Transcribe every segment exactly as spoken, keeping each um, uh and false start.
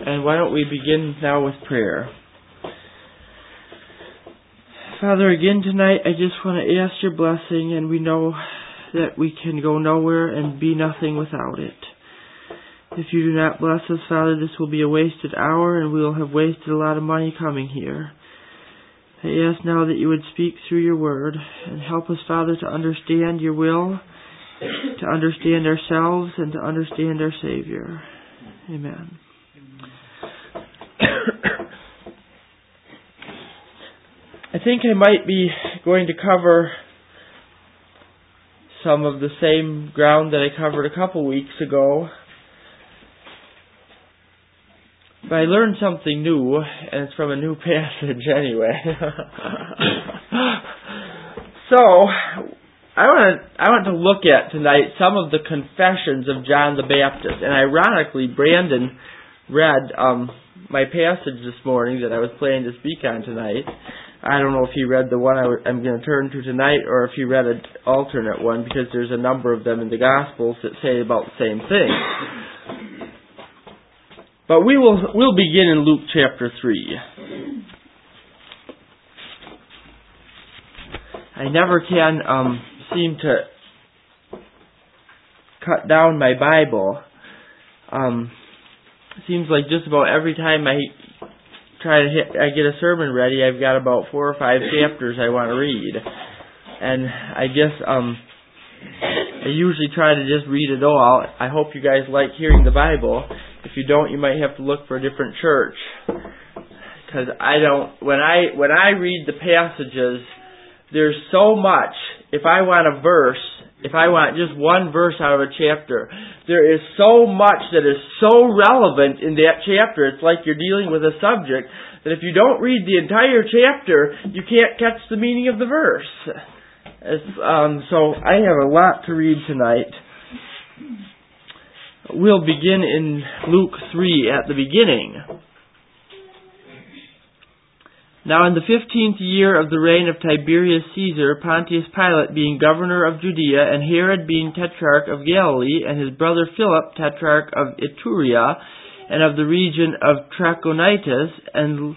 And why don't we begin now with prayer. Father, again tonight I just want to ask your blessing, and we know that we can go nowhere and be nothing without it. If you do not bless us, Father, this will be a wasted hour, and we will have wasted a lot of money coming here. I ask now that you would speak through your word and help us, Father, to understand your will, to understand ourselves, and to understand our Savior. Amen. I think I might be going to cover some of the same ground that I covered a couple weeks ago. But I learned something new, and it's from a new passage anyway. So, I want to I want to look at tonight some of the confessions of John the Baptist. And ironically, Brandon read um, my passage this morning that I was planning to speak on tonight. I don't know if he read the one I w- I'm going to turn to tonight, or if he read an alternate one, because there's a number of them in the Gospels that say about the same thing. But we will we'll begin in Luke chapter three. I never can um, seem to cut down my Bible. Um, it seems like just about every time I try to hit, I get a sermon ready, I've got about four or five chapters I want to read. And I guess um, I usually try to just read it all. I hope you guys like hearing the Bible. If you don't, you might have to look for a different church. Because I don't, when I when I read the passages, there's so much. If I want a verse, if I want just one verse out of a chapter, there is so much that is so relevant in that chapter. It's like you're dealing with a subject that if you don't read the entire chapter, you can't catch the meaning of the verse. Um, so I have a lot to read tonight. We'll begin in Luke three at the beginning. Now in the fifteenth year of the reign of Tiberius Caesar, Pontius Pilate being governor of Judea, and Herod being tetrarch of Galilee, and his brother Philip tetrarch of Iturea, and of the region of Trachonitis, and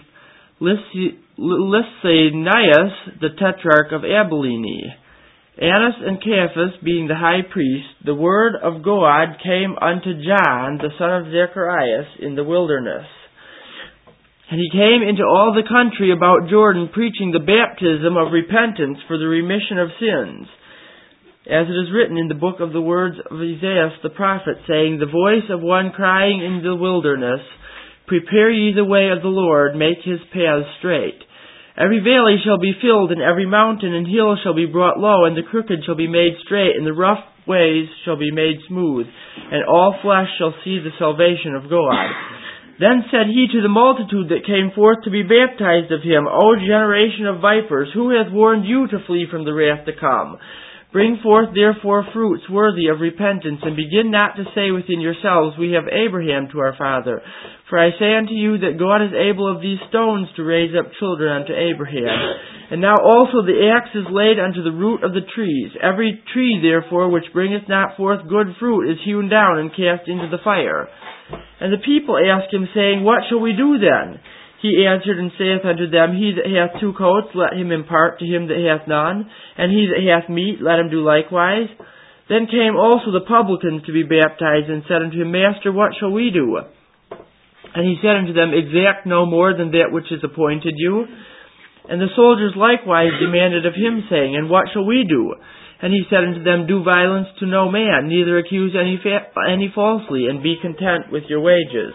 Lysanias the tetrarch of Abilene, Annas and Caiaphas being the high priest, the word of God came unto John, the son of Zacharias, in the wilderness. And he came into all the country about Jordan, preaching the baptism of repentance for the remission of sins, as it is written in the book of the words of Isaiah the prophet, saying, The voice of one crying in the wilderness, Prepare ye the way of the Lord, make his paths straight. Every valley shall be filled, and every mountain and hill shall be brought low, and the crooked shall be made straight, and the rough ways shall be made smooth, and all flesh shall see the salvation of God. Then said he to the multitude that came forth to be baptized of him, O generation of vipers, who hath warned you to flee from the wrath to come? Bring forth therefore fruits worthy of repentance, and begin not to say within yourselves, We have Abraham to our father. For I say unto you that God is able of these stones to raise up children unto Abraham. And now also the axe is laid unto the root of the trees. Every tree therefore which bringeth not forth good fruit is hewn down and cast into the fire. And the people asked him, saying, What shall we do then? He answered and saith unto them, He that hath two coats, let him impart to him that hath none, and he that hath meat, let him do likewise. Then came also the publicans to be baptized, and said unto him, Master, what shall we do? And he said unto them, Exact no more than that which is appointed you. And the soldiers likewise demanded of him, saying, And what shall we do? And he said unto them, Do violence to no man, neither accuse any, fa- any falsely, and be content with your wages.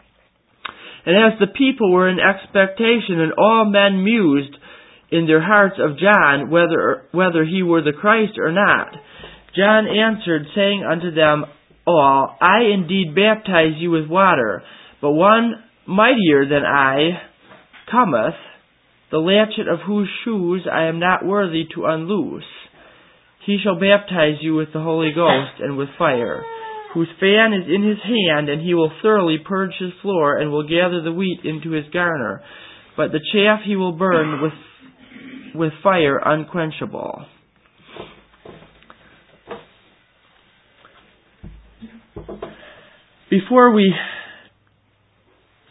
And as the people were in expectation, and all men mused in their hearts of John, whether whether he were the Christ or not, John answered, saying unto them all, I indeed baptize you with water, but one mightier than I cometh, the latchet of whose shoes I am not worthy to unloose. He shall baptize you with the Holy Ghost and with fire, whose fan is in his hand, and he will thoroughly purge his floor, and will gather the wheat into his garner. But the chaff he will burn with with fire unquenchable. Before we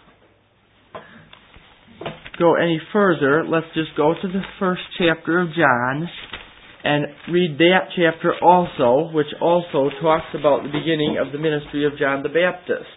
go any further, let's just go to the first chapter of John and read that chapter also, which also talks about the beginning of the ministry of John the Baptist.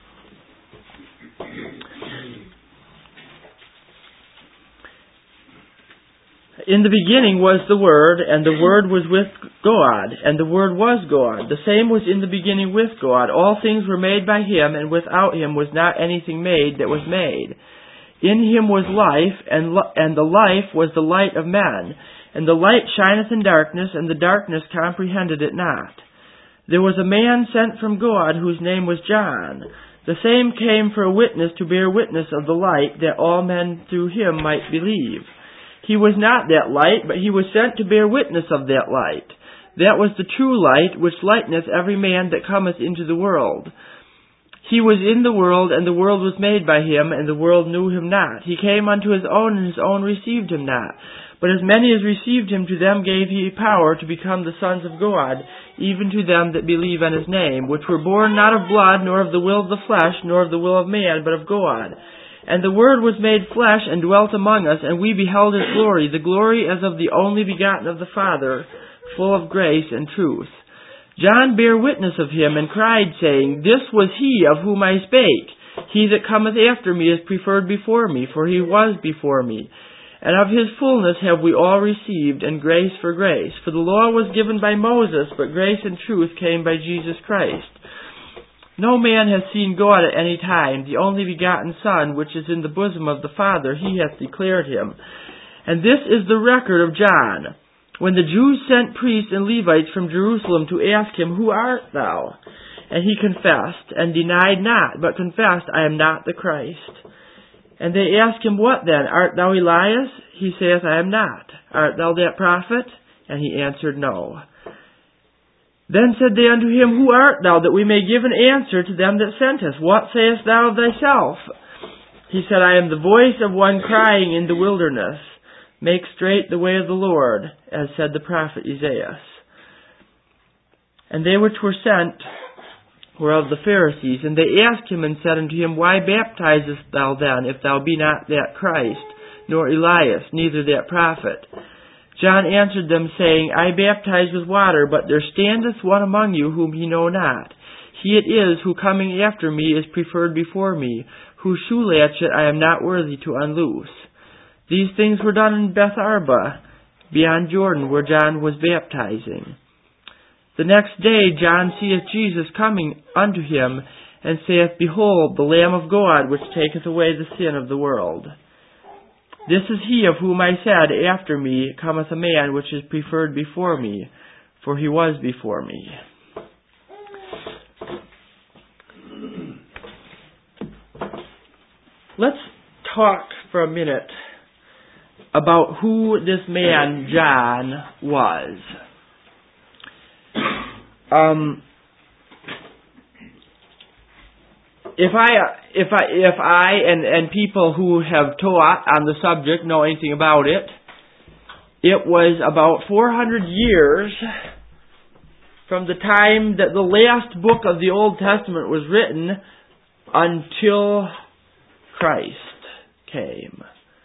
In the beginning was the Word, and the Word was with God, and the Word was God. The same was in the beginning with God. All things were made by Him, and without Him was not anything made that was made. In Him was life, and li- and the life was the light of men. And the light shineth in darkness, and the darkness comprehended it not. There was a man sent from God, whose name was John. The same came for a witness to bear witness of the light, that all men through him might believe. He was not that light, but he was sent to bear witness of that light. That was the true light, which lighteneth every man that cometh into the world. He was in the world, and the world was made by him, and the world knew him not. He came unto his own, and his own received him not. But as many as received him, to them gave he power to become the sons of God, even to them that believe on his name, which were born not of blood, nor of the will of the flesh, nor of the will of man, but of God. And the Word was made flesh, and dwelt among us, and we beheld his glory, the glory as of the only begotten of the Father, full of grace and truth. John bare witness of him, and cried, saying, This was he of whom I spake. He that cometh after me is preferred before me, for he was before me. And of his fullness have we all received, and grace for grace. For the law was given by Moses, but grace and truth came by Jesus Christ. No man hath seen God at any time. The only begotten Son, which is in the bosom of the Father, he hath declared him. And this is the record of John. When the Jews sent priests and Levites from Jerusalem to ask him, Who art thou? And he confessed, and denied not, but confessed, I am not the Christ. And they asked him, What then? Art thou Elias? He saith, I am not. Art thou that prophet? And he answered, No. Then said they unto him, Who art thou, that we may give an answer to them that sent us? What sayest thou of thyself? He said, I am the voice of one crying in the wilderness, Make straight the way of the Lord, as said the prophet Isaiah. And they which were sent were of the Pharisees, and they asked him and said unto him, Why baptizest thou then, if thou be not that Christ, nor Elias, neither that prophet? John answered them, saying, I baptize with water, but there standeth one among you whom ye know not. He it is who coming after me is preferred before me, whose shoe latchet I am not worthy to unloose. These things were done in Bethabara, beyond Jordan, where John was baptizing. The next day John seeth Jesus coming unto him, and saith, Behold, the Lamb of God, which taketh away the sin of the world. This is he of whom I said, After me cometh a man which is preferred before me, for he was before me. Let's talk for a minute about who this man John was. Um, if I, if I, if I, and and people who have taught on the subject know anything about it, it was about four hundred years from the time that the last book of the Old Testament was written until Christ came.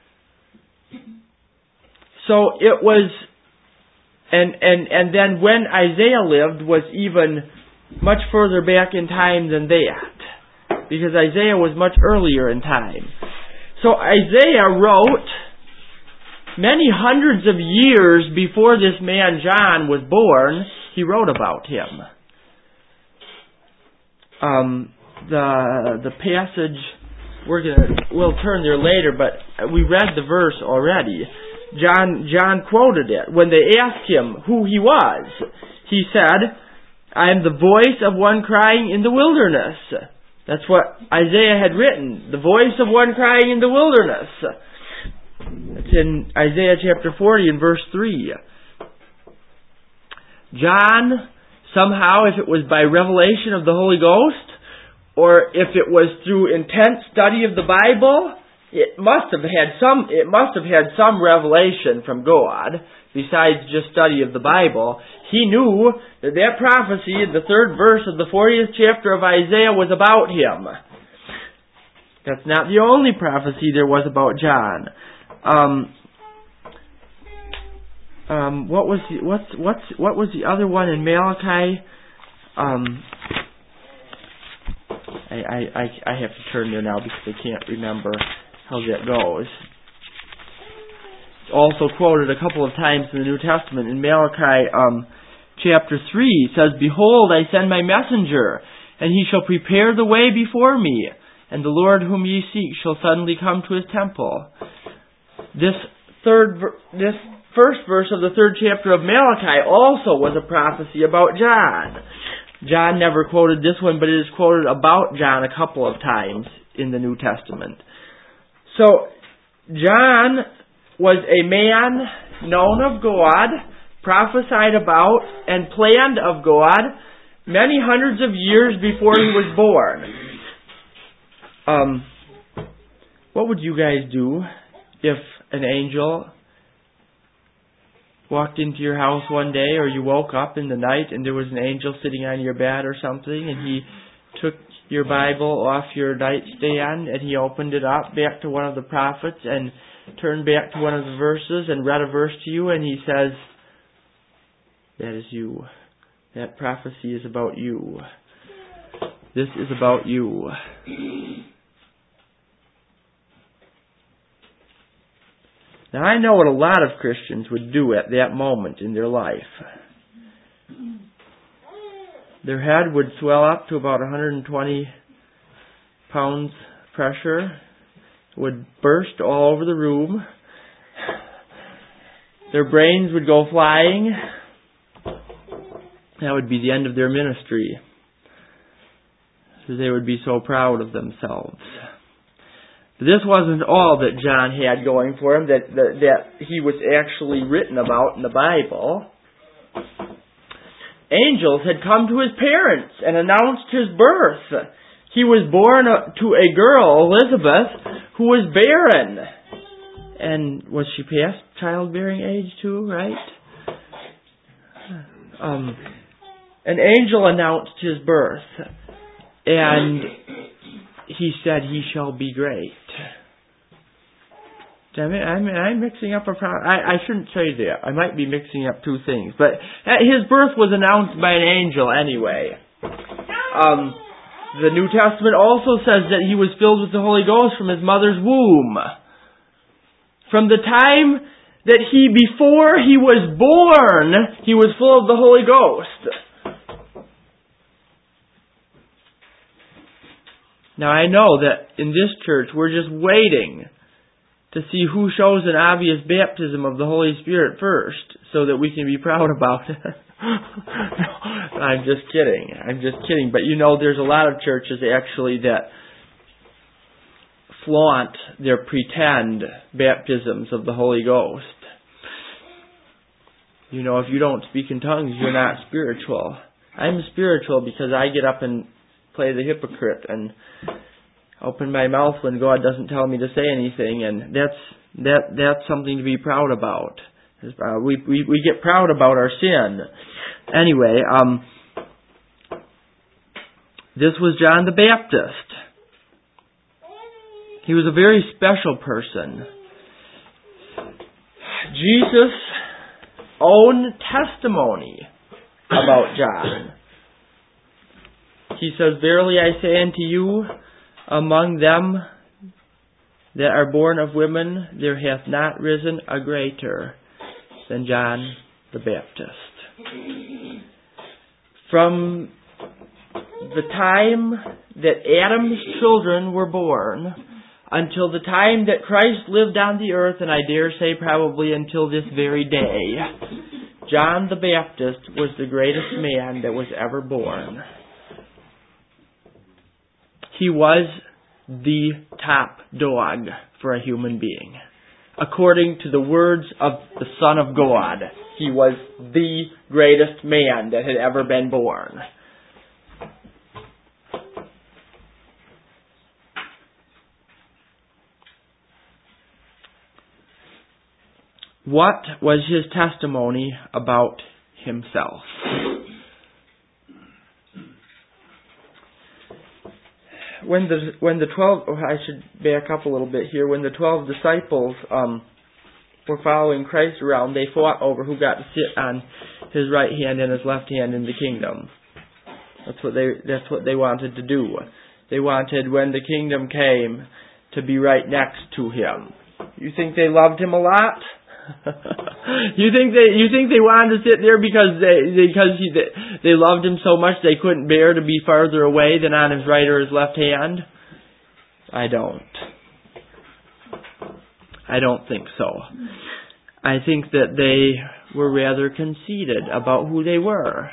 So it was, and and and then when Isaiah lived was even much further back in time than that, because Isaiah was much earlier in time. So Isaiah wrote many hundreds of years before this man John was born. He wrote about him. Um, the the passage we're gonna we'll turn there later, but we read the verse already. John John quoted it. When they asked him who he was, he said, I am the voice of one crying in the wilderness. That's what Isaiah had written. The voice of one crying in the wilderness. It's in Isaiah chapter forty and verse three. John, somehow, if it was by revelation of the Holy Ghost, or if it was through intense study of the Bible, it must have had some, it must have had some revelation from God, besides just study of the Bible. He knew that that prophecy in the third verse of the fortieth chapter of Isaiah was about him. That's not the only prophecy there was about John. Um, um, what was the, what's what's what was the other one in Malachi? Um, I, I I I have to turn there now because I can't remember how that goes. It's also quoted a couple of times in the New Testament. In Malachi um, chapter three, it says, "Behold, I send my messenger, and he shall prepare the way before me. And the Lord whom ye seek shall suddenly come to his temple." This third, this first verse of the third chapter of Malachi also was a prophecy about John. John never quoted this one, but it is quoted about John a couple of times in the New Testament. So, John was a man known of God, prophesied about, and planned of God many hundreds of years before he was born. Um, what would you guys do if an angel walked into your house one day, or you woke up in the night and there was an angel sitting on your bed or something, and he took your Bible off your nightstand and he opened it up back to one of the prophets and turned back to one of the verses and read a verse to you, and he says, "That is you. That prophecy is about you. This is about you." Now, I know what a lot of Christians would do at that moment in their life. Their head would swell up to about one hundred twenty pounds pressure, would burst all over the room. Their brains would go flying. That would be the end of their ministry. So they would be so proud of themselves. But this wasn't all that John had going for him, that, that, that he was actually written about in the Bible. Angels had come to his parents and announced his birth. He was born to a girl, Elizabeth, who was barren. And was she past childbearing age too, right? Um, an angel announced his birth. And he said, "He shall be great." I mean, I'm, I'm mixing up a pro- I, I shouldn't say that. I might be mixing up two things. But his birth was announced by an angel anyway. Um, the New Testament also says that he was filled with the Holy Ghost from his mother's womb. From the time that he, before he was born, he was full of the Holy Ghost. Now, I know that in this church we're just waiting to see who shows an obvious baptism of the Holy Spirit first, so that we can be proud about it. I'm just kidding. I'm just kidding. But you know, there's a lot of churches actually that flaunt their pretend baptisms of the Holy Ghost. You know, if you don't speak in tongues, you're not spiritual. I'm spiritual because I get up and play the hypocrite and open my mouth when God doesn't tell me to say anything, and that's that that's something to be proud about. Uh, we, we we get proud about our sin. Anyway, um, this was John the Baptist. He was a very special person. Jesus' own testimony about John. He says, "Verily I say unto you, among them that are born of women, there hath not risen a greater than John the Baptist." From the time that Adam's children were born until the time that Christ lived on the earth, and I dare say probably until this very day, John the Baptist was the greatest man that was ever born. He was the top dog for a human being. According to the words of the Son of God, he was the greatest man that had ever been born. What was his testimony about himself? when the when the twelve, oh, I should back up a little bit here. When the twelve disciples um, were following Christ around, they fought over who got to sit on his right hand and his left hand in the kingdom. That's what they that's what they wanted to do. They wanted, when the kingdom came, to be right next to him. You think they loved him a lot? you think they you think they wanted to sit there because they because he, they, they loved him so much they couldn't bear to be farther away than on his right or his left hand? I don't. I don't think so. I think that they were rather conceited about who they were.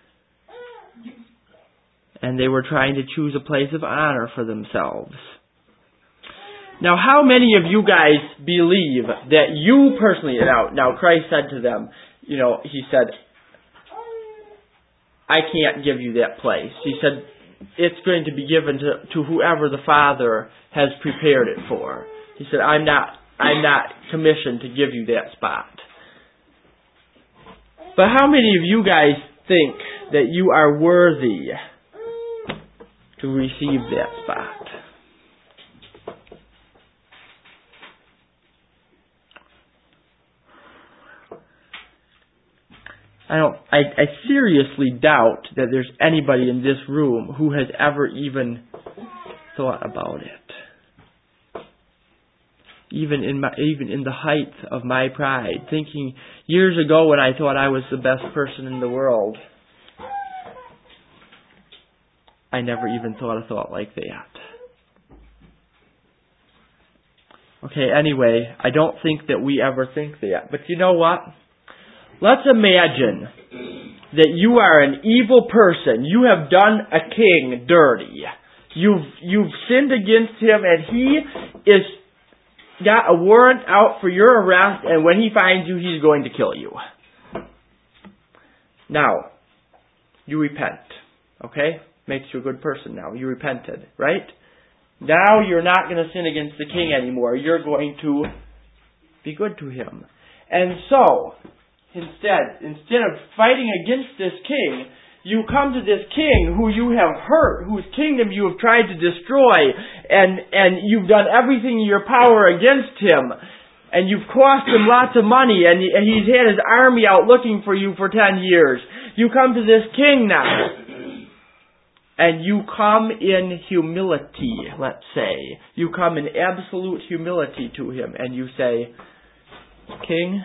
And they were trying to choose a place of honor for themselves. Now, how many of you guys believe that you personally, now, now Christ said to them, you know, He said, I can't give you that place. He said, it's going to be given to, to whoever the Father has prepared it for. He said, I'm not, I'm not commissioned to give you that spot. But how many of you guys think that you are worthy to receive that spot? I don't. I, I seriously doubt that there's anybody in this room who has ever even thought about it. Even in my, even in the height of my pride, thinking years ago when I thought I was the best person in the world, I never even thought a thought like that. Okay. Anyway, I don't think that we ever think that. But you know what? Let's imagine that you are an evil person. You have done a king dirty. You've you've sinned against him, and he is got a warrant out for your arrest, and when he finds you, he's going to kill you. Now, you repent. Okay? Makes you a good person now. You repented, right? Now you're not going to sin against the king anymore. You're going to be good to him. And so, Instead, instead of fighting against this king, you come to this king who you have hurt, whose kingdom you have tried to destroy, and, and you've done everything in your power against him, and you've cost him lots of money, and, and he's had his army out looking for you for ten years. You come to this king now, and you come in humility, let's say. You come in absolute humility to him, and you say, King,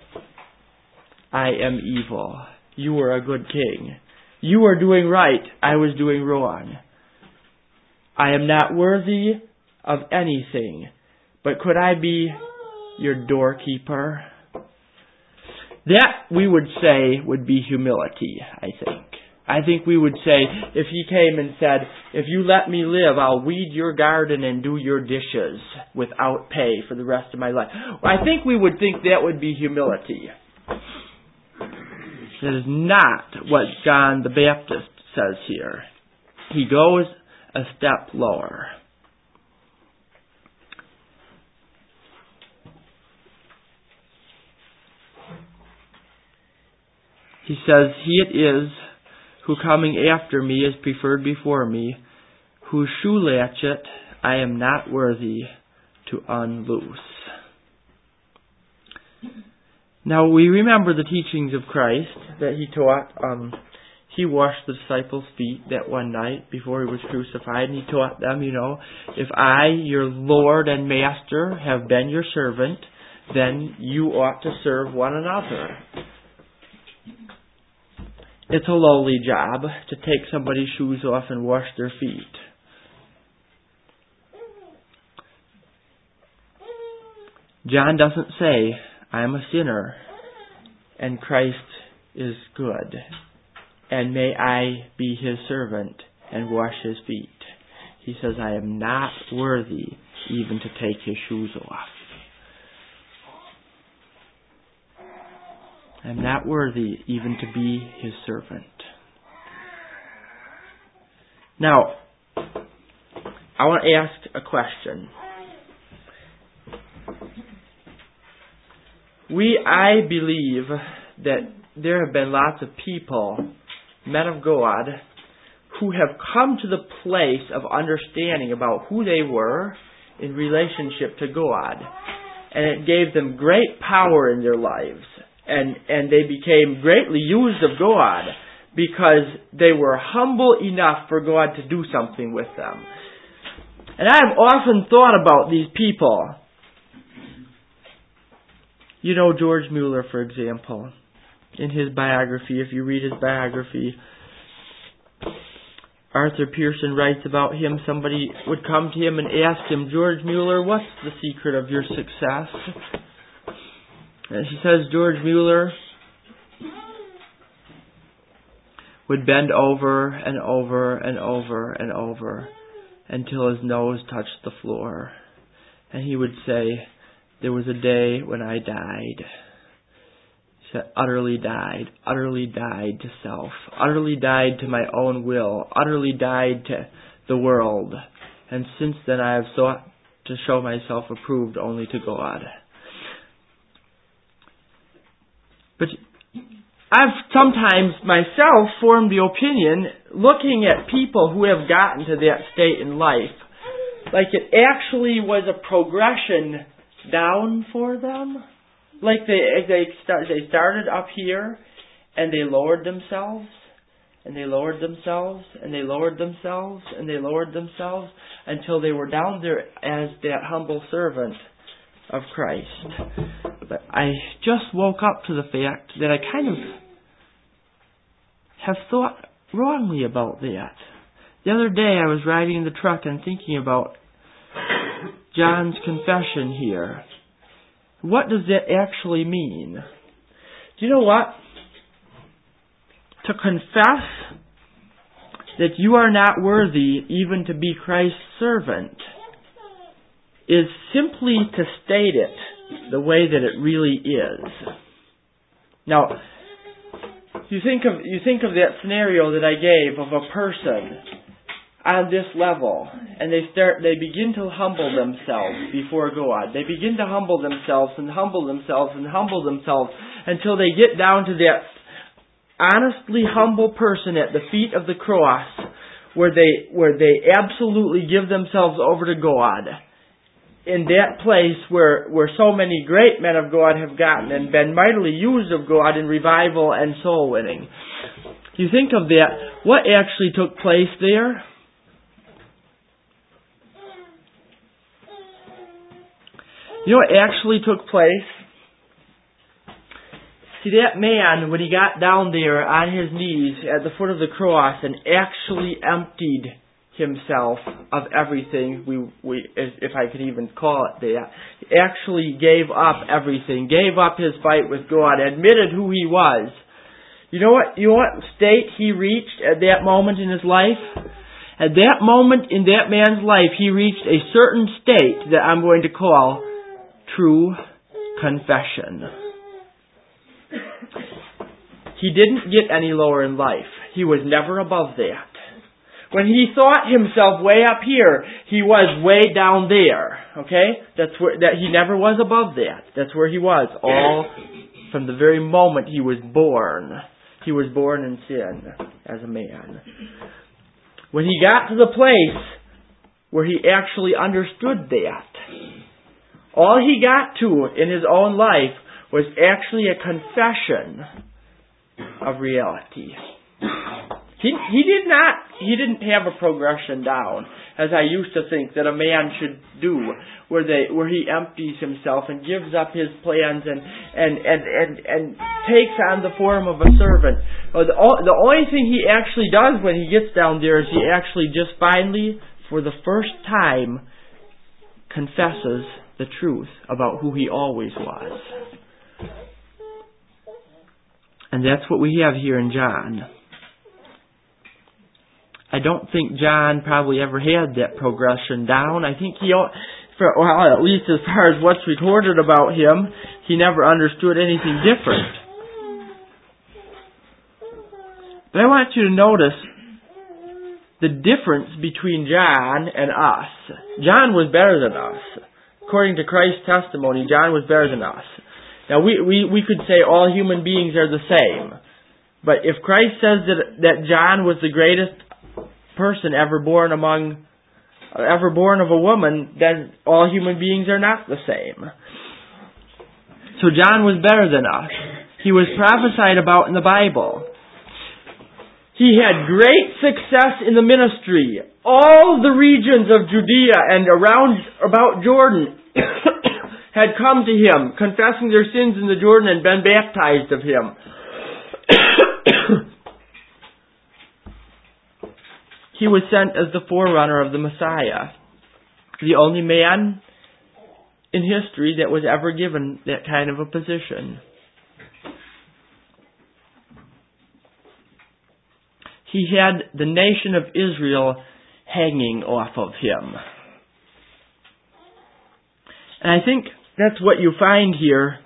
I am evil. You were a good king. You were doing right. I was doing wrong. I am not worthy of anything. But could I be your doorkeeper? That, we would say, would be humility, I think. I think we would say, if he came and said, if you let me live, I'll weed your garden and do your dishes without pay for the rest of my life. I think we would think that would be humility. That is not what John the Baptist says here. He goes a step lower. He says, He it is who coming after me is preferred before me, whose shoe latchet I am not worthy to unloose. Now, we remember the teachings of Christ that He taught. Um, he washed the disciples' feet that one night before He was crucified, and He taught them, you know, if I, your Lord and Master, have been your servant, then you ought to serve one another. It's a lowly job to take somebody's shoes off and wash their feet. John doesn't say, I am a sinner, and Christ is good, and may I be His servant and wash His feet. He says, I am not worthy even to take His shoes off. I am not worthy even to be His servant. Now, I want to ask a question. We, I believe that there have been lots of people, men of God, who have come to the place of understanding about who they were in relationship to God. And it gave them great power in their lives. And, and they became greatly used of God because they were humble enough for God to do something with them. And I've often thought about these people. You know George Mueller, for example. In his biography, if you read his biography, Arthur Pearson writes about him. Somebody would come to him and ask him, George Mueller, what's the secret of your success? And he says George Mueller would bend over and over and over and over until his nose touched the floor. And he would say, there was a day when I died. He said, utterly died, utterly died to self, utterly died to my own will, utterly died to the world. And since then I have sought to show myself approved only to God. But I've sometimes myself formed the opinion, looking at people who have gotten to that state in life, like it actually was a progression down for them. Like they they start, they started up here, and they lowered themselves, and they lowered themselves, and they lowered themselves, and they lowered themselves, until they were down there as that humble servant of Christ. But I just woke up to the fact that I kind of have thought wrongly about that. The other day I was riding in the truck and thinking about John's confession here. What does that actually mean? Do you know what? To confess that you are not worthy even to be Christ's servant is simply to state it the way that it really is. Now, you think of you think of that scenario that I gave of a person on this level, and they start they begin to humble themselves before God. They begin to humble themselves and humble themselves and humble themselves until they get down to that honestly humble person at the feet of the cross, where they where they absolutely give themselves over to God. In that place where, where so many great men of God have gotten and been mightily used of God in revival and soul winning. You think of that, what actually took place there? You know what actually took place? See, that man, when he got down there on his knees at the foot of the cross and actually emptied himself of everything, we, we, if I could even call it that, he actually gave up everything, gave up his fight with God, admitted who he was. You know what, you know what state he reached at that moment in his life? At that moment in that man's life, he reached a certain state that I'm going to call true confession. He didn't get any lower in life. He was never above that. When he thought himself way up here, he was way down there. Okay? That's where that he never was above that. That's where he was. All from the very moment he was born. He was born in sin as a man. When he got to the place where he actually understood that, all he got to in his own life was actually a confession of reality. He he did not he didn't have a progression down, as I used to think that a man should do, where they where he empties himself and gives up his plans and and and and, and takes on the form of a servant. The the only thing he actually does when he gets down there is he actually just finally, for the first time, confesses the truth about who he always was. And that's what we have here in John. I don't think John probably ever had that progression down. I think he, for, well, at least as far as what's recorded about him, he never understood anything different. But I want you to notice the difference between John and us. John was better than us. According to Christ's testimony, John was better than us. Now, we, we, we could say all human beings are the same. But if Christ says that, that John was the greatest person ever born among, ever born of a woman, then all human beings are not the same. So John was better than us. He was prophesied about in the Bible. He had great success in the ministry. All the regions of Judea and around about Jordan had come to him, confessing their sins in the Jordan and been baptized of him. He was sent as the forerunner of the Messiah, the only man in history that was ever given that kind of a position. He had the nation of Israel hanging off of him. And I think that's what you find here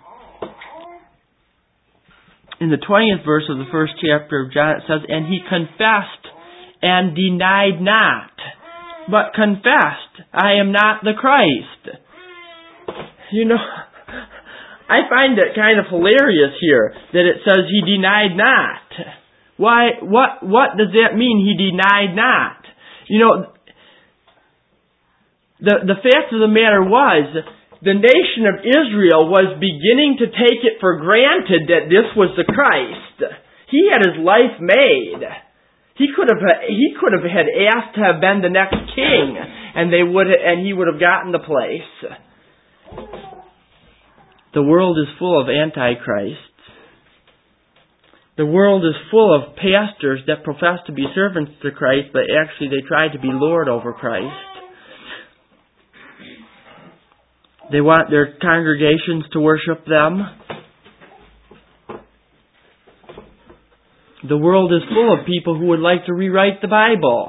in the twentieth verse of the first chapter of John. It says, "And he confessed and denied not, but confessed, I am not the Christ." You know, I find it kind of hilarious here that it says he denied not. Why, what, what does that mean, he denied not? You know, the, the fact of the matter was, the nation of Israel was beginning to take it for granted that this was the Christ. He had his life made. He could have, he could have had asked to have been the next king, and they would, and he would have gotten the place. The world is full of antichrists. The world is full of pastors that profess to be servants to Christ, but actually they try to be Lord over Christ. They want their congregations to worship them. The world is full of people who would like to rewrite the Bible.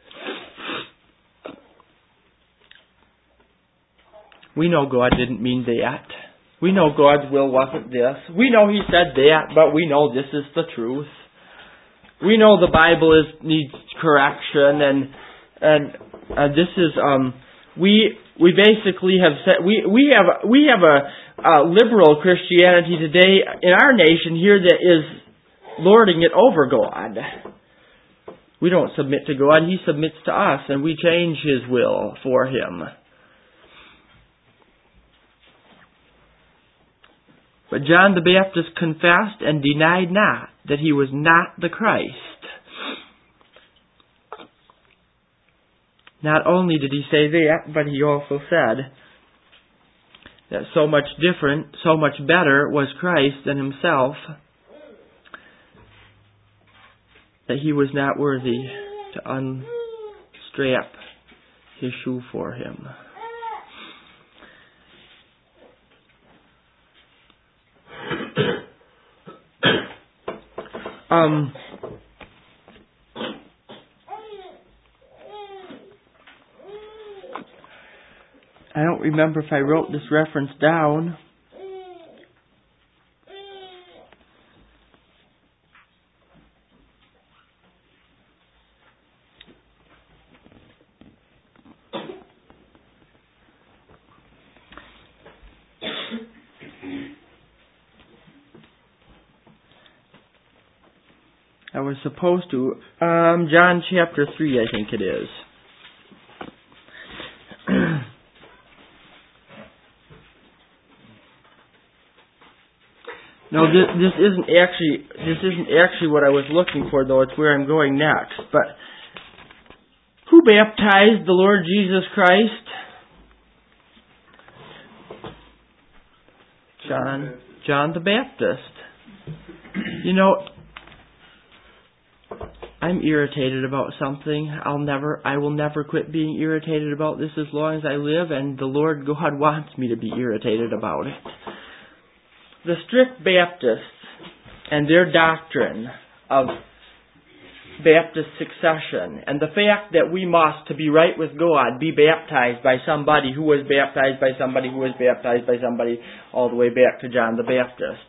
We know God didn't mean that. We know God's will wasn't this. We know He said that, but we know this is the truth. We know the Bible is needs correction, and and uh, this is um we we basically have said we we have we have a, a liberal Christianity today in our nation here that is lording it over God. We don't submit to God; He submits to us, and we change His will for Him. But John the Baptist confessed and denied not that he was not the Christ. Not only did he say that, but he also said that so much different, so much better was Christ than himself, that he was not worthy to unstrap his shoe for him. Um, I don't remember if I wrote this reference down. I was supposed to. Um, John chapter three, I think it is. No, this, this isn't actually this isn't actually what I was looking for, though. It's where I'm going next. But who baptized the Lord Jesus Christ? John, John the Baptist. You know, I'm irritated about something. I'll never, I will never quit being irritated about this as long as I live, and the Lord God wants me to be irritated about it. The strict Baptists and their doctrine of Baptist succession, and the fact that we must, to be right with God, be baptized by somebody who was baptized by somebody who was baptized by somebody, all the way back to John the Baptist.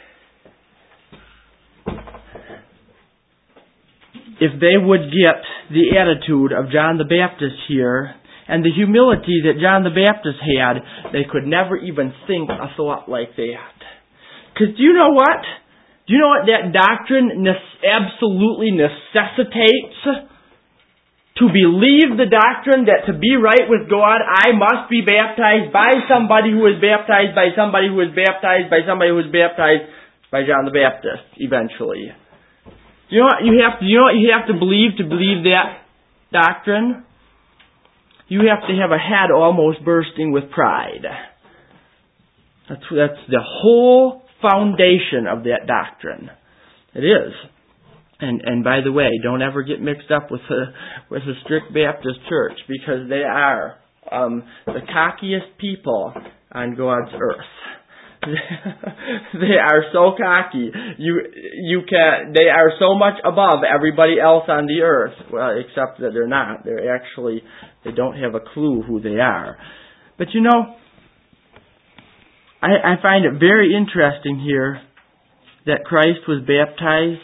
If they would get the attitude of John the Baptist here, and the humility that John the Baptist had, they could never even think a thought like that. Because do you know what? Do you know what that doctrine ne- absolutely necessitates? to believe the doctrine that to be right with God, I must be baptized by somebody who is baptized by somebody who is baptized by somebody who is baptized by John the Baptist, eventually. You know what you have to, you know what you have to believe to believe that doctrine? You have to have a head almost bursting with pride. That's, that's the whole foundation of that doctrine. It is. And and by the way, don't ever get mixed up with a with a strict Baptist church, because they are um, the cockiest people on God's earth. They are so cocky. You you can they are so much above everybody else on the earth. Well, except that they're not. They're actually they don't have a clue who they are. But you know, I, I find it very interesting here that Christ was baptized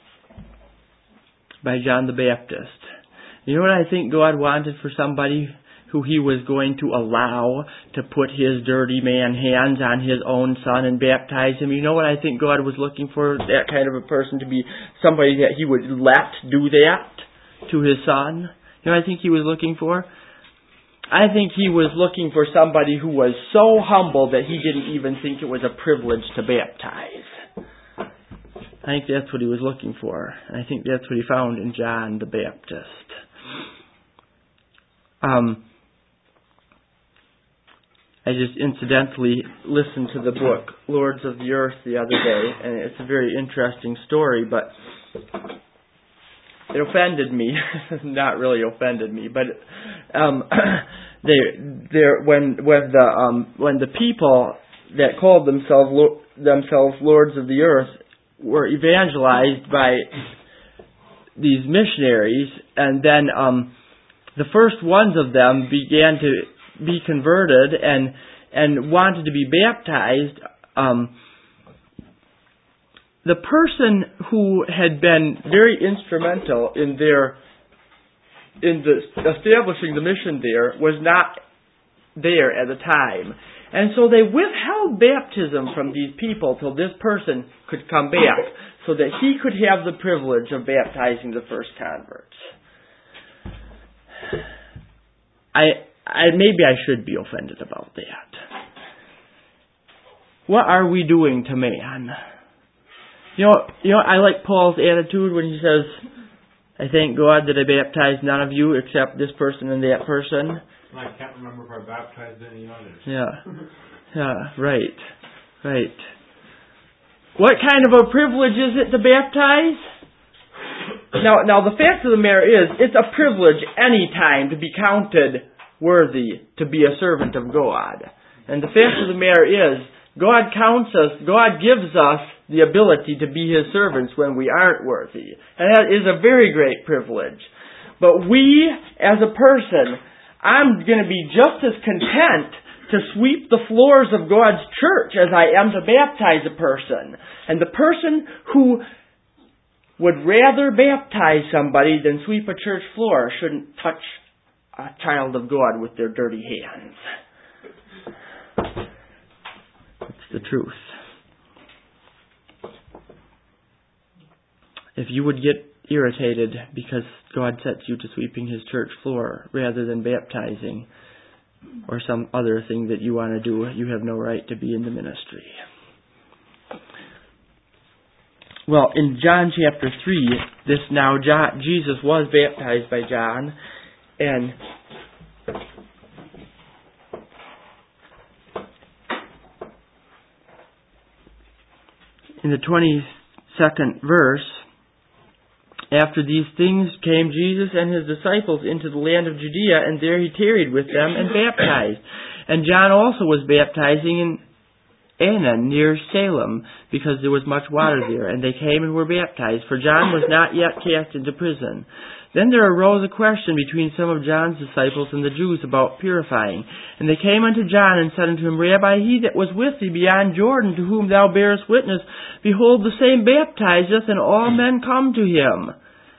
by John the Baptist. You know what I think God wanted for somebody who He was going to allow to put His dirty man hands on His own Son and baptize Him? You know what I think God was looking for? That kind of a person to be somebody that He would let do that to His Son. You know what I think He was looking for? I think He was looking for somebody who was so humble that He didn't even think it was a privilege to baptize. I think that's what He was looking for. And I think that's what He found in John the Baptist. Um, I just incidentally listened to the book Lords of the Earth the other day, and it's a very interesting story, but it offended me. Not really offended me, but um, they, they're, when when the um, when the people that called themselves themselves Lords of the Earth were evangelized by these missionaries, and then um, the first ones of them began to be converted and and wanted to be baptized. Um, the person who had been very instrumental in their in the establishing the mission there was not there at the time. And so they withheld baptism from these people till this person could come back, so that he could have the privilege of baptizing the first converts. I, I maybe I should be offended about that. What are we doing to man? You know, you know, I like Paul's attitude when he says, "I thank God that I baptized none of you except this person and that person." I can't remember if I baptized any others. Yeah, yeah, right, right. What kind of a privilege is it to baptize? Now, now the fact of the matter is, it's a privilege any time to be counted worthy to be a servant of God. And the fact of the matter is, God counts us, God gives us the ability to be His servants when we aren't worthy. And that is a very great privilege. But we, as a person, I'm going to be just as content to sweep the floors of God's church as I am to baptize a person. And the person who would rather baptize somebody than sweep a church floor shouldn't touch a child of God with their dirty hands. It's the truth. If you would get irritated because God sets you to sweeping His church floor rather than baptizing or some other thing that you want to do, you have no right to be in the ministry. Well, in John chapter three, this now John, Jesus was baptized by John, and in the twenty-second verse, after these things came Jesus and His disciples into the land of Judea, and there He tarried with them and baptized. And John also was baptizing in Aenon near Salem, because there was much water there. And they came and were baptized, for John was not yet cast into prison. Then there arose a question between some of John's disciples and the Jews about purifying. And they came unto John and said unto him, Rabbi, he that was with thee beyond Jordan, to whom thou bearest witness, behold, the same baptizeth, and all men come to him.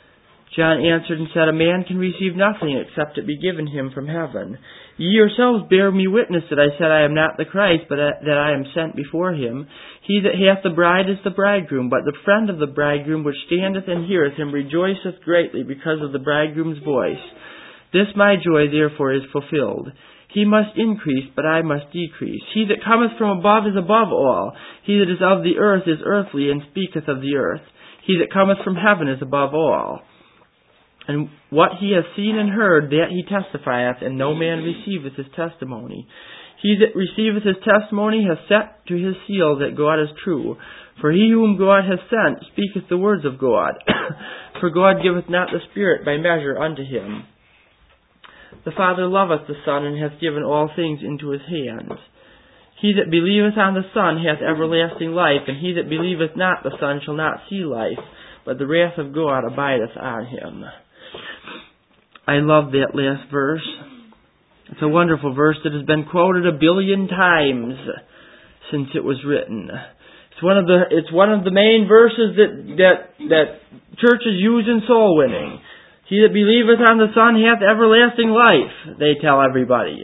John answered and said, A man can receive nothing except it be given him from heaven. Ye yourselves bear me witness that I said I am not the Christ, but that I am sent before him. He that hath the bride is the bridegroom, but the friend of the bridegroom which standeth and heareth him rejoiceth greatly because of the bridegroom's voice. This my joy therefore is fulfilled. He must increase, but I must decrease. He that cometh from above is above all. He that is of the earth is earthly, and speaketh of the earth. He that cometh from heaven is above all. And what he hath seen and heard, that he testifieth, and no man receiveth his testimony. He that receiveth his testimony hath set to his seal that God is true. For he whom God hath sent speaketh the words of God. For God giveth not the Spirit by measure unto him. The Father loveth the Son, and hath given all things into his hands. He that believeth on the Son hath everlasting life, and he that believeth not the Son shall not see life, but the wrath of God abideth on him. I love that last verse. It's a wonderful verse that has been quoted a billion times since it was written. It's one of the it's one of the main verses that that that churches use in soul winning. He that believeth on the Son hath everlasting life, they tell everybody.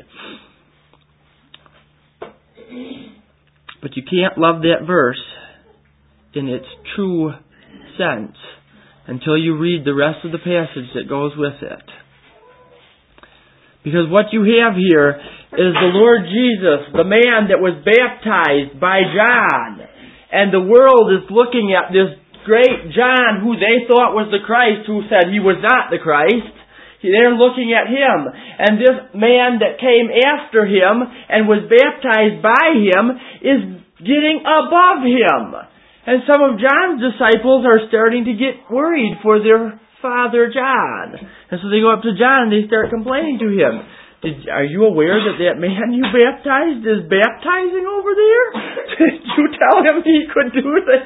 But you can't love that verse in its true sense until you read the rest of the passage that goes with it. Because what you have here is the Lord Jesus, the man that was baptized by John. And the world is looking at this great John, who they thought was the Christ, who said he was not the Christ. They're looking at him. And this man that came after him and was baptized by him is getting above him. And some of John's disciples are starting to get worried for their father John. And so they go up to John and they start complaining to him. Did, are you aware that that man you baptized is baptizing over there? Did you tell him he could do that?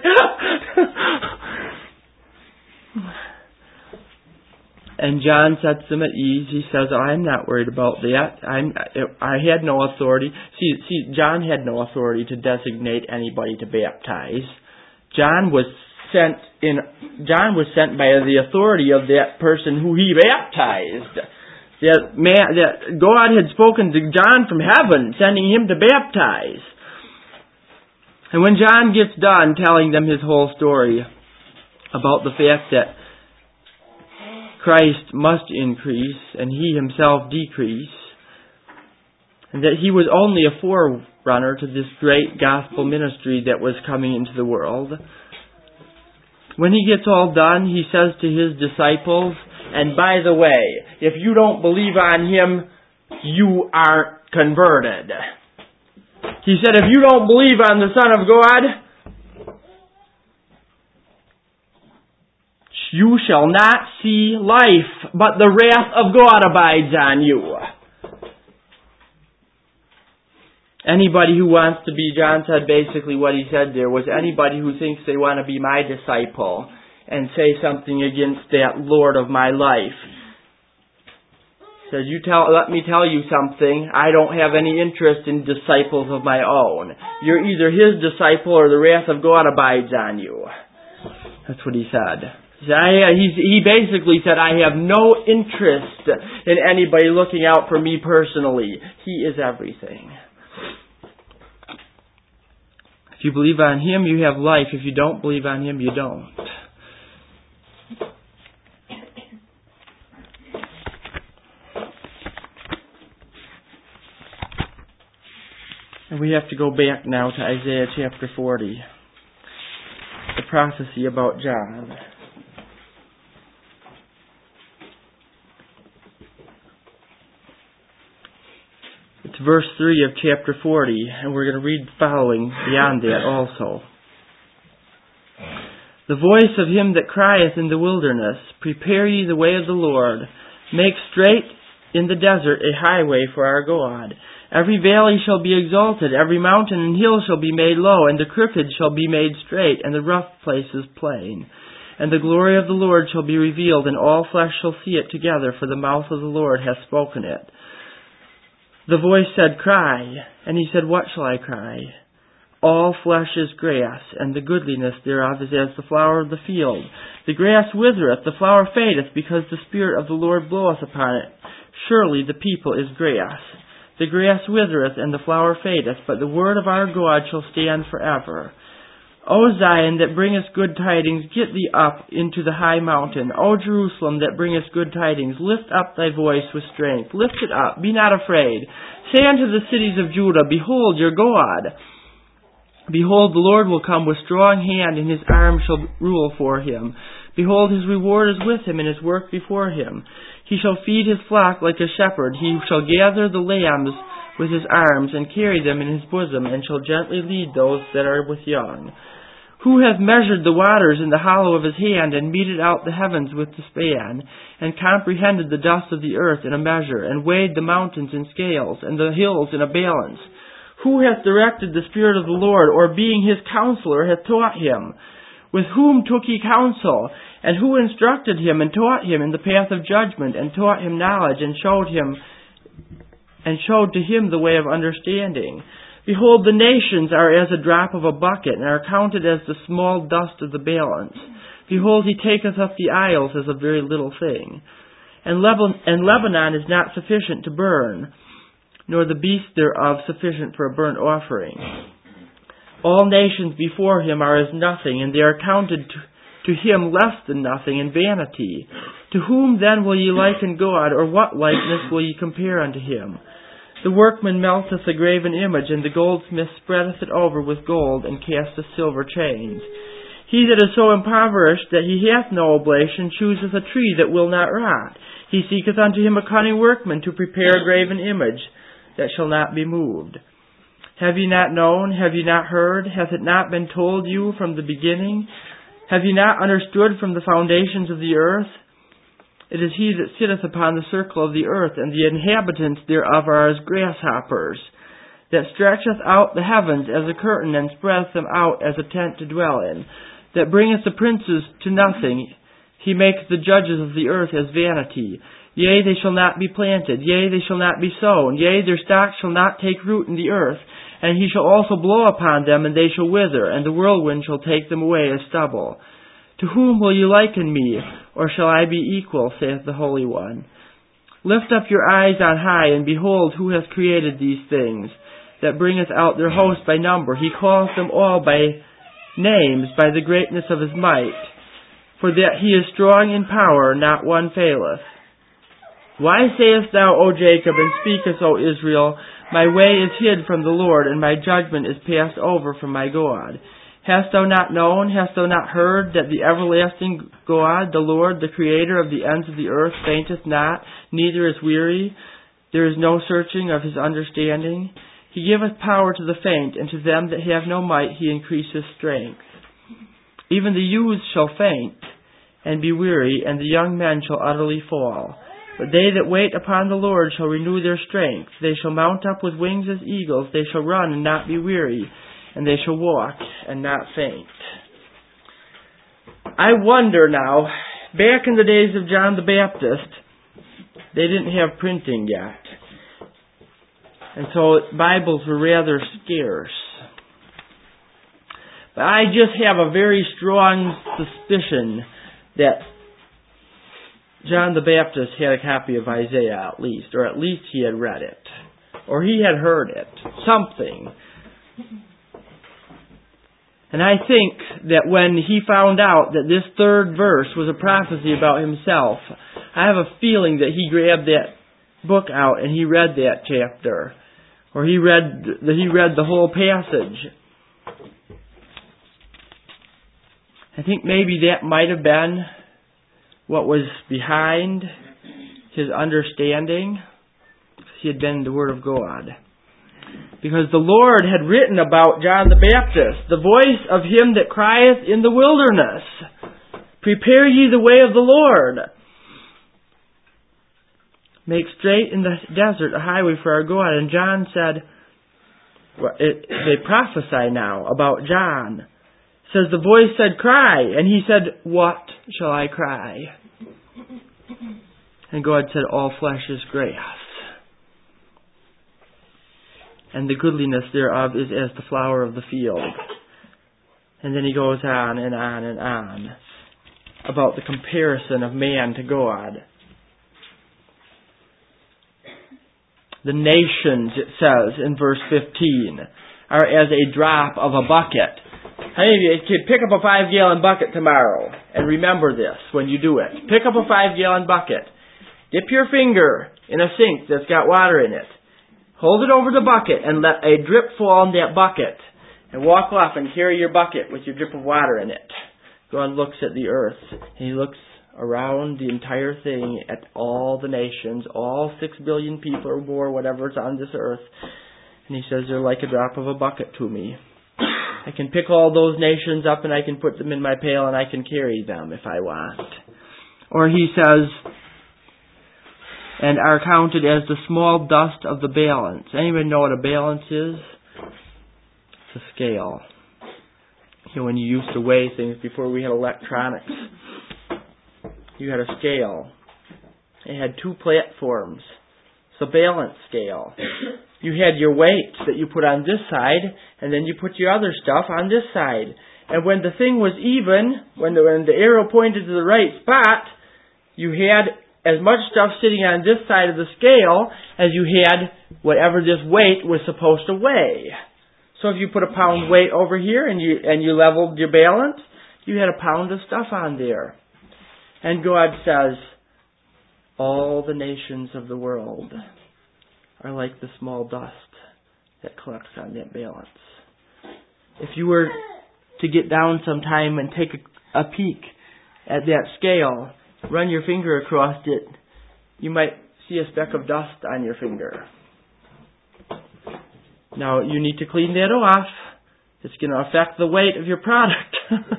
And John sets them at ease. He says, oh, I'm not worried about that. I'm, I had no authority. See, see, John had no authority to designate anybody to baptize. John was sent in. John was sent by the authority of that person who he baptized. That man, that God had spoken to John from heaven, sending him to baptize. And when John gets done telling them his whole story about the fact that Christ must increase and he himself decrease, and that he was only a forerunner to this great gospel ministry that was coming into the world, when he gets all done, he says to his disciples, and by the way, if you don't believe on him, you aren't converted. He said, if you don't believe on the Son of God, you shall not see life, but the wrath of God abides on you. Anybody who wants to be, John said basically what he said there was anybody who thinks they want to be my disciple and say something against that Lord of my life. Says, you tell, let me tell you something. I don't have any interest in disciples of my own. You're either his disciple or the wrath of God abides on you. That's what he said. He, said, I, he, he basically said, I have no interest in anybody looking out for me personally. He is everything. If you believe on him, you have life. If you don't believe on him, you don't. And we have to go back now to Isaiah chapter forty. The prophecy about John. It's verse three of chapter forty, and we're going to read following beyond that also. The voice of him that crieth in the wilderness, prepare ye the way of the Lord, make straight in the desert a highway for our God. Every valley shall be exalted, every mountain and hill shall be made low, and the crooked shall be made straight, and the rough places plain. And the glory of the Lord shall be revealed, and all flesh shall see it together, for the mouth of the Lord hath spoken it. The voice said, cry. And he said, what shall I cry? All flesh is grass, and the goodliness thereof is as the flower of the field. The grass withereth, the flower fadeth, because the Spirit of the Lord bloweth upon it. Surely the people is grass. The grass withereth, and the flower fadeth, but the word of our God shall stand forever. O Zion, that bringest good tidings, get thee up into the high mountain. O Jerusalem, that bringest good tidings, lift up thy voice with strength. Lift it up, be not afraid. Say unto the cities of Judah, Behold your God. Behold, the Lord will come with strong hand, and his arm shall rule for him. Behold, his reward is with him, and his work before him. He shall feed his flock like a shepherd. He shall gather the lambs with his arms, and carry them in his bosom, and shall gently lead those that are with young. Who hath measured the waters in the hollow of his hand, and meted out the heavens with the span, and comprehended the dust of the earth in a measure, and weighed the mountains in scales, and the hills in a balance? Who hath directed the Spirit of the Lord, or being his counselor hath taught him? With whom took he counsel? And who instructed him, and taught him in the path of judgment, and taught him knowledge, and showed him, and showed to him the way of understanding? Behold, the nations are as a drop of a bucket, and are counted as the small dust of the balance. Behold, he taketh up the isles as a very little thing. And Lebanon is not sufficient to burn, nor the beast thereof sufficient for a burnt offering. All nations before him are as nothing, and they are counted to, to him less than nothing and vanity. To whom then will ye liken God, or what likeness will ye compare unto him? The workman melteth the graven image, and the goldsmith spreadeth it over with gold, and casteth silver chains. He that is so impoverished that he hath no oblation chooseth a tree that will not rot. He seeketh unto him a cunning workman to prepare a graven image that shall not be moved. Have ye not known? Have ye not heard? Hath it not been told you from the beginning? Have ye not understood from the foundations of the earth? It is he that sitteth upon the circle of the earth, and the inhabitants thereof are as grasshoppers, that stretcheth out the heavens as a curtain, and spreadeth them out as a tent to dwell in, that bringeth the princes to nothing. He maketh the judges of the earth as vanity. Yea, they shall not be planted. Yea, they shall not be sown. Yea, their stock shall not take root in the earth. And he shall also blow upon them, and they shall wither, and the whirlwind shall take them away as stubble. To whom will you liken me, or shall I be equal, saith the Holy One? Lift up your eyes on high, and behold who hath created these things, that bringeth out their host by number. He calleth them all by names, by the greatness of his might. For that he is strong in power, not one faileth. Why sayest thou, O Jacob, and speakest, O Israel, my way is hid from the Lord, and my judgment is passed over from my God? Hast thou not known, hast thou not heard, that the everlasting God, the Lord, the Creator of the ends of the earth, fainteth not, neither is weary? There is no searching of his understanding. He giveth power to the faint, and to them that have no might he increaseth strength. Even the youths shall faint, and be weary, and the young men shall utterly fall. But they that wait upon the Lord shall renew their strength. They shall mount up with wings as eagles. They shall run and not be weary, and they shall walk and not faint. I wonder now, back in the days of John the Baptist, they didn't have printing yet. And so Bibles were rather scarce. But I just have a very strong suspicion that John the Baptist had a copy of Isaiah at least, or at least he had read it, or he had heard it, something. And I think that when he found out that this third verse was a prophecy about himself, I have a feeling that he grabbed that book out and he read that chapter, or he read that he read the whole passage. I think maybe that might have been what was behind his understanding. He had been in the Word of God. Because the Lord had written about John the Baptist, the voice of him that crieth in the wilderness, prepare ye the way of the Lord. Make straight in the desert a highway for our God. And John said, well, it, they prophesy now about John. It says the voice said, cry. And he said, what shall I cry? And God said, all flesh is grass. and the goodliness thereof is as the flower of the field. And then he goes on and on and on about the comparison of man to God. The nations, it says in verse fifteen, are as a drop of a bucket. Hey, you could pick up a five-gallon bucket tomorrow, and remember this when you do it. Pick up a five-gallon bucket. Dip your finger in a sink that's got water in it. Hold it over the bucket and let a drip fall in that bucket. And walk off and carry your bucket with your drip of water in it. God looks at the earth, and He looks around the entire thing at all the nations, all six billion people or more, whatever's on this earth. And He says, they're like a drop of a bucket to me. I can pick all those nations up and I can put them in my pail and I can carry them if I want. Or He says, and are counted as the small dust of the balance. Anyone know what a balance is? It's a scale. You know, when you used to weigh things before we had electronics, you had a scale. It had two platforms. It's a balance scale. You had your weights that you put on this side, and then you put your other stuff on this side. And when the thing was even, when the, when the arrow pointed to the right spot, you had as much stuff sitting on this side of the scale as you had whatever this weight was supposed to weigh. So if you put a pound weight over here and you and you leveled your balance, you had a pound of stuff on there. And God says, all the nations of the world are like the small dust that collects on that balance. If you were to get down sometime and take a, a peek at that scale, run your finger across it, you might see a speck of dust on your finger. Now, you need to clean that off. It's going to affect the weight of your product.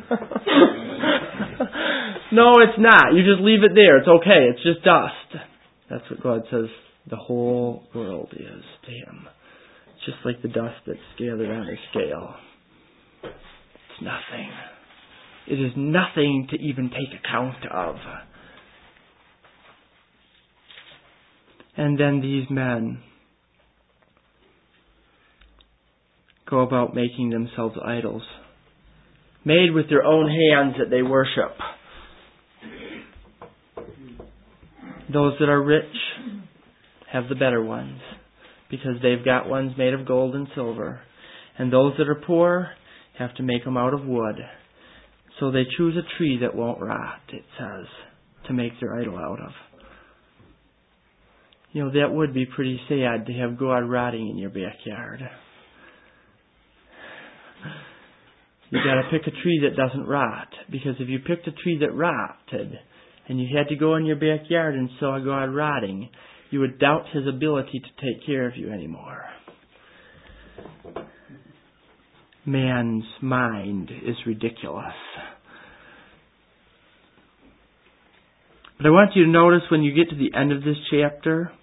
No, it's not. You just leave it there. It's okay. It's just dust. That's what God says the whole world is to Him. It's just like the dust that's gathered on a scale. It's nothing. It is nothing to even take account of. And then these men go about making themselves idols, made with their own hands that they worship. Those that are rich have the better ones, because they've got ones made of gold and silver. And those that are poor have to make them out of wood. So they choose a tree that won't rot, it says, to make their idol out of. You know, that would be pretty sad to have God rotting in your backyard. You got to pick a tree that doesn't rot, because if you picked a tree that rotted and you had to go in your backyard and saw God rotting, you would doubt His ability to take care of you anymore. Man's mind is ridiculous. But I want you to notice when you get to the end of this chapter,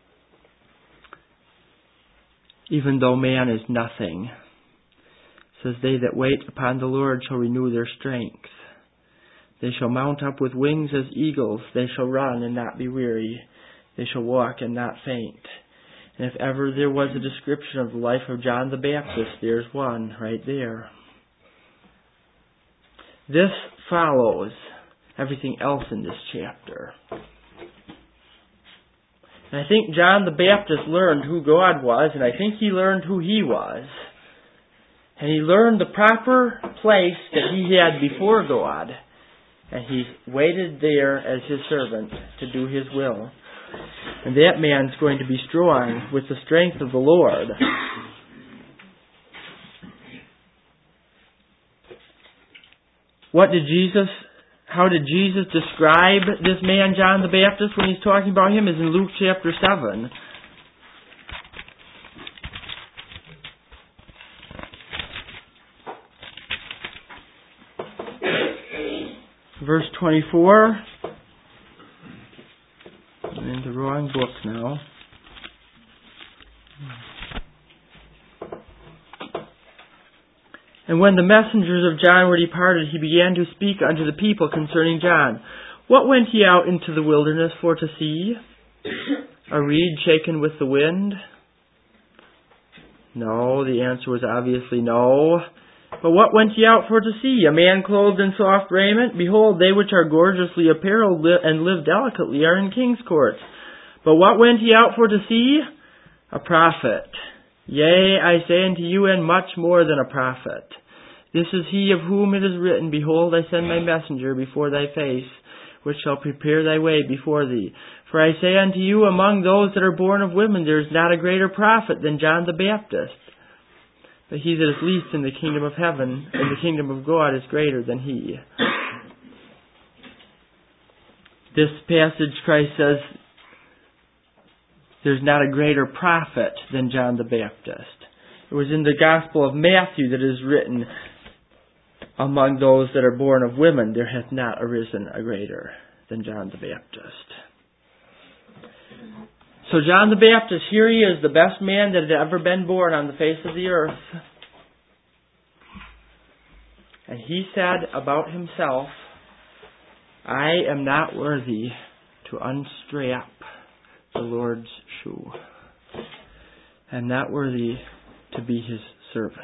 even though man is nothing, it says, they that wait upon the Lord shall renew their strength. They shall mount up with wings as eagles. They shall run and not be weary. They shall walk and not faint. And if ever there was a description of the life of John the Baptist, there's one right there. This follows everything else in this chapter. And I think John the Baptist learned who God was, and I think he learned who he was. And he learned the proper place that he had before God. And he waited there as His servant to do His will. And that man's going to be strong with the strength of the Lord. What did Jesus, how did Jesus describe this man, John the Baptist, when He's talking about him? Is in Luke chapter seven. Verse twenty-four. I'm in the wrong book now. And when the messengers of John were departed, he began to speak unto the people concerning John. What went ye out into the wilderness for to see? A reed shaken with the wind? No, the answer was obviously no. But what went ye out for to see? A man clothed in soft raiment? Behold, they which are gorgeously apparelled li- and live delicately are in king's courts. But what went ye out for to see? A prophet. Yea, I say unto you, and much more than a prophet. This is he of whom it is written, Behold, I send my messenger before thy face, which shall prepare thy way before thee. For I say unto you, among those that are born of women, there is not a greater prophet than John the Baptist. But he that is least in the kingdom of heaven, in the kingdom of God, is greater than he. This passage, Christ says, there's not a greater prophet than John the Baptist. It was in the Gospel of Matthew that is written, among those that are born of women, there hath not arisen a greater than John the Baptist. So John the Baptist, here he is, the best man that had ever been born on the face of the earth. And he said about himself, I am not worthy to unstrap the Lord's shoe. I am not worthy to be his servant.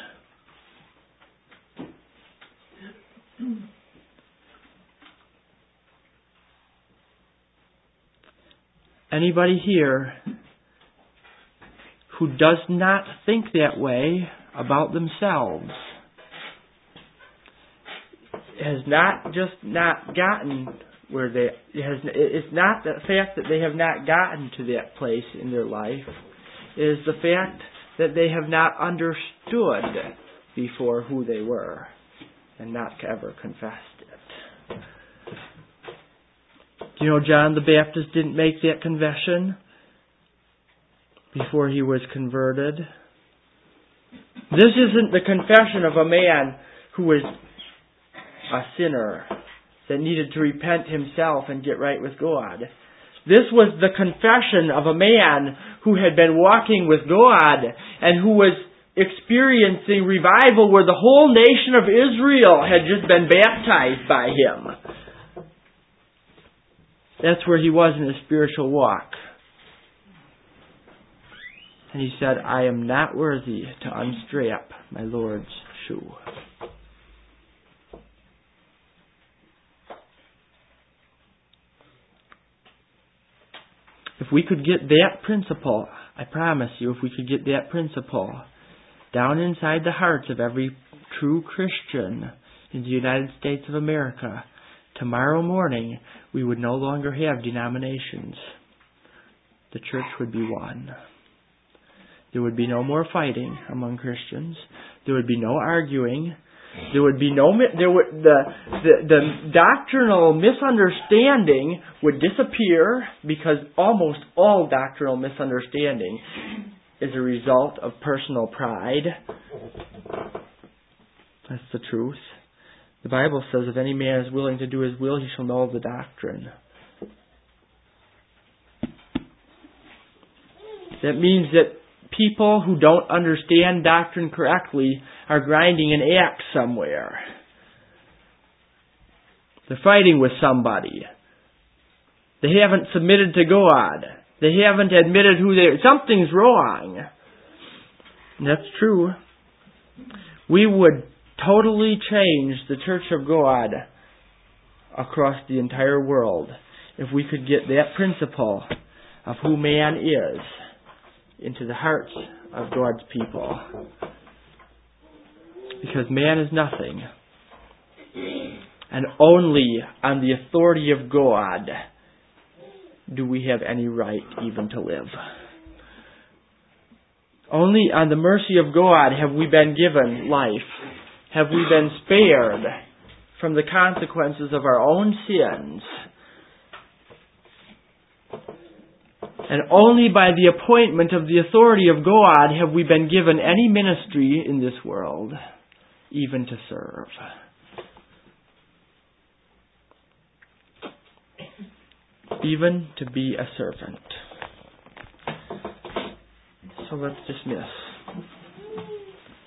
Anybody here who does not think that way about themselves has not just not gotten where they it has it's not the fact that they have not gotten to that place in their life. It is the fact that they have not understood before who they were and not ever confessed it. You know, John the Baptist didn't make that confession before he was converted. This isn't the confession of a man who was a sinner that needed to repent himself and get right with God. This was the confession of a man who had been walking with God and who was experiencing revival where the whole nation of Israel had just been baptized by him. That's where he was in his spiritual walk. And he said, I am not worthy to unstrap my Lord's shoe. If we could get that principle, I promise you, if we could get that principle down inside the hearts of every true Christian in the United States of America, tomorrow morning we would no longer have denominations. The church would be one. There would be no more fighting among Christians. There would be no arguing. There would be no there would the the, the doctrinal misunderstanding would disappear, because almost all doctrinal misunderstanding is a result of personal pride. That's the truth. The Bible says, if any man is willing to do his will, he shall know the doctrine. That means that people who don't understand doctrine correctly are grinding an axe somewhere. They're fighting with somebody. They haven't submitted to God. They haven't admitted who they are. Something's wrong. And that's true. We would totally change the Church of God across the entire world if we could get that principle of who man is into the hearts of God's people. Because man is nothing. And only on the authority of God do we have any right even to live. Only on the mercy of God have we been given life. Have we been spared from the consequences of our own sins. And only by the appointment of the authority of God have we been given any ministry in this world, even to serve. Even to be a servant. So let's dismiss.